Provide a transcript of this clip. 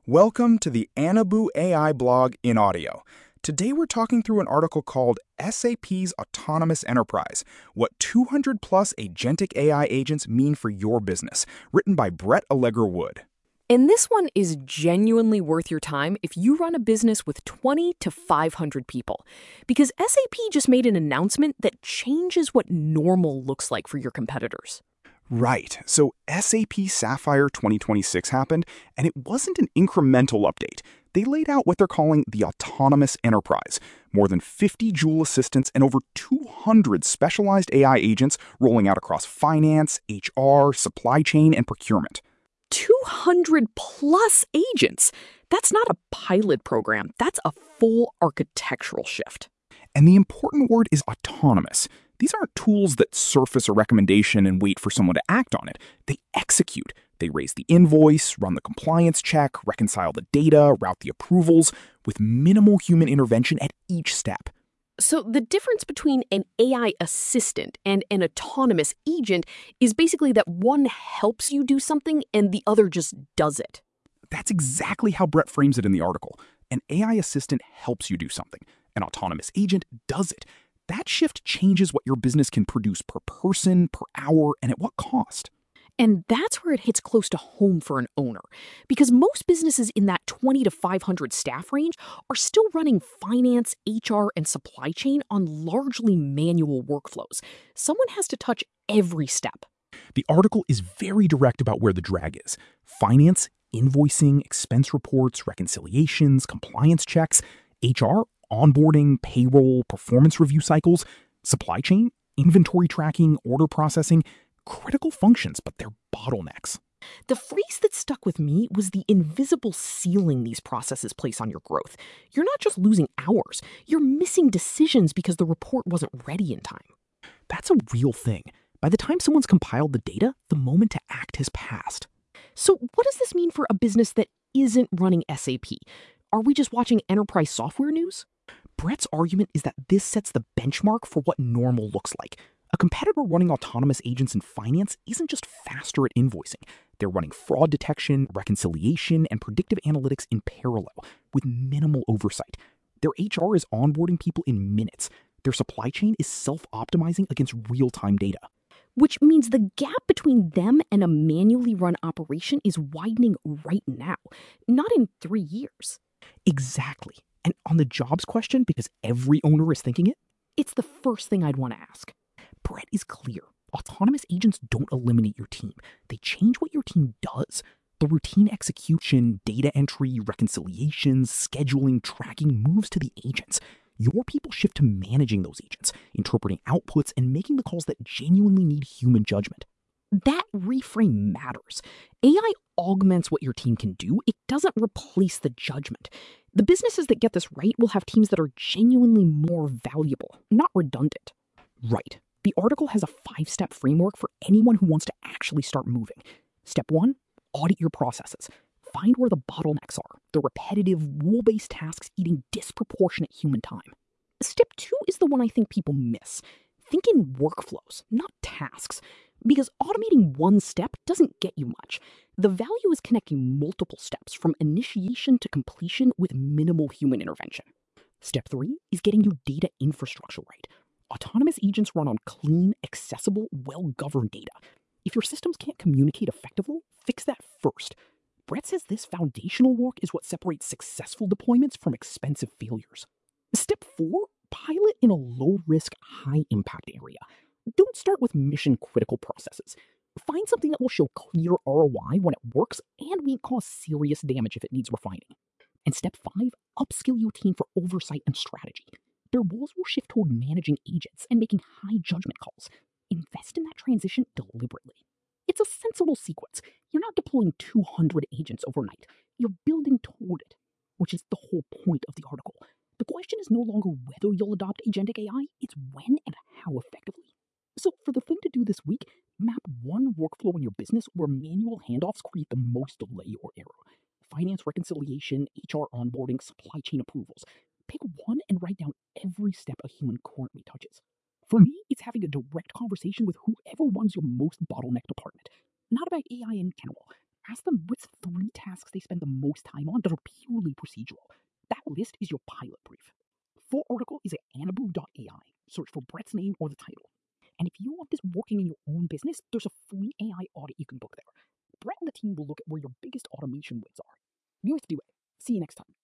Welcome to the Anabu AI blog in audio. Today we're talking through an article called SAP's Autonomous Enterprise, What 200 Plus Agentic AI Agents Mean for Your Business, written by Brett Allegra Wood. And this one is genuinely worth your time if you run a business with 20 to 500 people. Because SAP just made an announcement that changes what normal looks like for your competitors. Right, so SAP Sapphire 2026 happened, and it wasn't an incremental update. They laid out what they're calling the Autonomous Enterprise, more than 50 Joule assistants and over 200 specialized AI agents rolling out across finance, HR, supply chain, and procurement. 200 plus agents. That's not a pilot program. That's a full architectural shift. And the important word is autonomous. These aren't tools that surface a recommendation and wait for someone to act on it. They execute. They raise the invoice, run the compliance check, reconcile the data, route the approvals, with minimal human intervention at each step. So the difference between an AI assistant and an autonomous agent is basically that one helps you do something and the other just does it. That's exactly how Brett frames it in the article. An AI assistant helps you do something. An autonomous agent does it. That shift changes what your business can produce per person, per hour, and at what cost. And that's where it hits close to home for an owner. Because most businesses in that 20 to 500 staff range are still running finance, HR, and supply chain on largely manual workflows. Someone has to touch every step. The article is very direct about where the drag is. Finance, invoicing, expense reports, reconciliations, compliance checks, HR, onboarding, payroll, performance review cycles, supply chain, inventory tracking, order processing, critical functions, but they're bottlenecks. The phrase that stuck with me was the invisible ceiling these processes place on your growth. You're not just losing hours, you're missing decisions because the report wasn't ready in time. That's a real thing. By the time someone's compiled the data, the moment to act has passed. So what does this mean for a business that isn't running SAP? Are we just watching enterprise software news? Brett's argument is that this sets the benchmark for what normal looks like. A competitor running autonomous agents in finance isn't just faster at invoicing. They're running fraud detection, reconciliation, and predictive analytics in parallel, with minimal oversight. Their HR is onboarding people in minutes. Their supply chain is self-optimizing against real-time data. Which means the gap between them and a manually run operation is widening right now, not in 3 years. Exactly. And on the jobs question, because every owner is thinking it, it's the first thing I'd want to ask. Brett is clear. Autonomous agents don't eliminate your team. They change what your team does. The routine execution, data entry, reconciliations, scheduling, tracking moves to the agents. Your people shift to managing those agents, interpreting outputs, and making the calls that genuinely need human judgment. That reframe matters. AI augments what your team can do. It doesn't replace the judgment. The businesses that get this right will have teams that are genuinely more valuable, not redundant. Right. The article has a 5-step framework for anyone who wants to actually start moving. Step 1, audit your processes. Find where the bottlenecks are, the repetitive, rule-based tasks eating disproportionate human time. Step 2 is the one I think people miss. Think in workflows, not tasks. Because automating one step doesn't get you much. The value is connecting multiple steps from initiation to completion with minimal human intervention. Step 3 is getting your data infrastructure right. Autonomous agents run on clean, accessible, well-governed data. If your systems can't communicate effectively, fix that first. Brett says this foundational work is what separates successful deployments from expensive failures. Step 4, pilot in a low-risk, high-impact area. Don't start with mission-critical processes. Find something that will show clear ROI when it works and won't cause serious damage if it needs refining. And step 5, upskill your team for oversight and strategy. Their roles will shift toward managing agents and making high judgment calls. Invest in that transition deliberately. It's a sensible sequence. You're not deploying 200 agents overnight. You're building toward it, which is the whole point of the article. The question is no longer whether you'll adopt agentic AI, it's when and how effectively. So for the thing to do this week, map one workflow in your business where manual handoffs create the most delay or error. Finance reconciliation, HR onboarding, supply chain approvals. Pick one and write down every step a human currently touches. For me, it's having a direct conversation with whoever runs your most bottleneck department. Not about AI in general. Ask them what's 3 tasks they spend the most time on that are purely procedural. That list is your pilot brief. Full article is at anabu.ai. Search for Brett's name or the title. And if you want this working in your own business, there's a free AI audit you can book there. Brett and the team will look at where your biggest automation wins are. You have to do it. See you next time.